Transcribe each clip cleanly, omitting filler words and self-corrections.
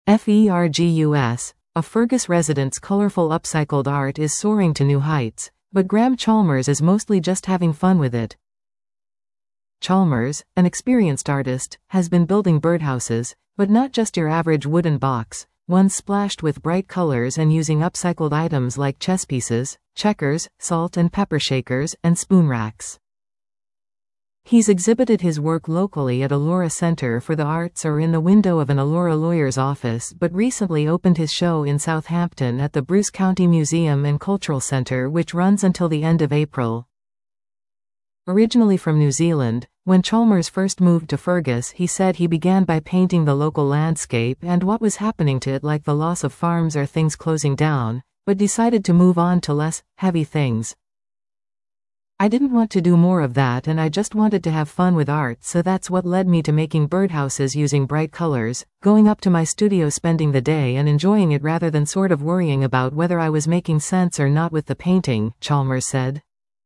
FERGUS, a Fergus resident's colorful upcycled art is soaring to new heights, but Graham Chalmers is mostly just having fun with it. Chalmers, an experienced artist, has been building birdhouses, but not just your average wooden box, ones splashed with bright colors and using upcycled items like chess pieces, checkers, salt and pepper shakers, and spoon racks. He's exhibited his work locally at Elora Center for the Arts or in the window of an Elora lawyer's office, but recently opened his show in Southampton at the Bruce County Museum and Cultural Center, which runs until the end of April. Originally from New Zealand, when Chalmers first moved to Fergus, he said he began by painting the local landscape and what was happening to it, like the loss of farms or things closing down, but decided to move on to less heavy things. I didn't want to do more of that, and I just wanted to have fun with art, so that's what led me to making birdhouses using bright colors, going up to my studio, spending the day and enjoying it rather than sort of worrying about whether I was making sense or not with the painting, Chalmers said.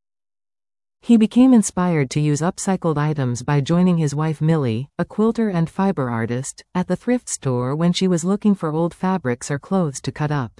He became inspired to use upcycled items by joining his wife Millie, a quilter and fiber artist, at the thrift store when she was looking for old fabrics or clothes to cut up.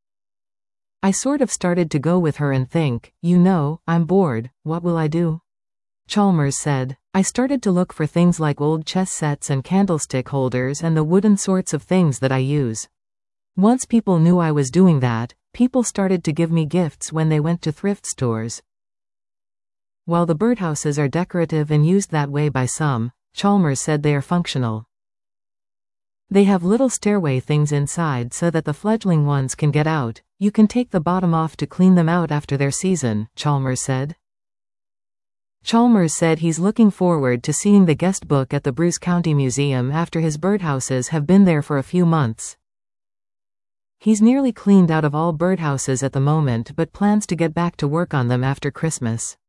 I sort of started to go with her and think, I'm bored, what will I do? Chalmers said. I started to look for things like old chess sets and candlestick holders and the wooden sorts of things that I use. Once people knew I was doing that, people started to give me gifts when they went to thrift stores. While the birdhouses are decorative and used that way by some, Chalmers said they are functional. They have little stairway things inside so that the fledgling ones can get out. You can take the bottom off to clean them out after their season, Chalmers said. Chalmers said he's looking forward to seeing the guest book at the Bruce County Museum after his birdhouses have been there for a few months. He's nearly cleaned out of all birdhouses at the moment, but plans to get back to work on them after Christmas.